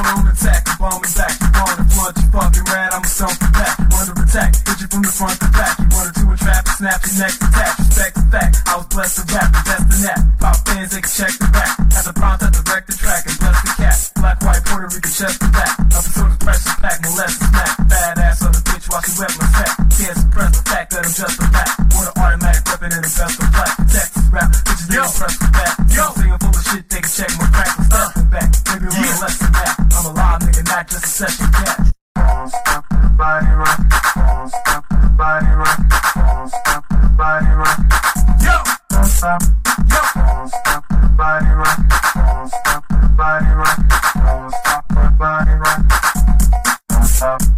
on attack, you bomb me back. You wanna front, you fucking rat, I'm a son for back. You wanna attack, hit you from the front to back. You wanted to entrap and snap your neck attack. Respect the fact, I was blessed to rap, the best in that. Pop fans, they can check the back. At the prompt, I direct the track and bless the cat. Black, white, Puerto Rican, chest to back. Episode of pressure pack, molest and smack. Badass on the bitch while she wet my sack. Can't suppress the fact that I'm just a rat. Want an automatic weapon and invest in black. Texas rap, bitches they press the back. Yo, singing full of shit, they can check my crack and step it back. Maybe a little less than that. I'm a live nigga, not just a session cat. Won't stop the body rock. Won't stop the body rock. Won't stop the body rock. Yo, won't stop. Yo, won't stop the body rock. Won't stop the body rock. Won't stop the body rock. Won't stop.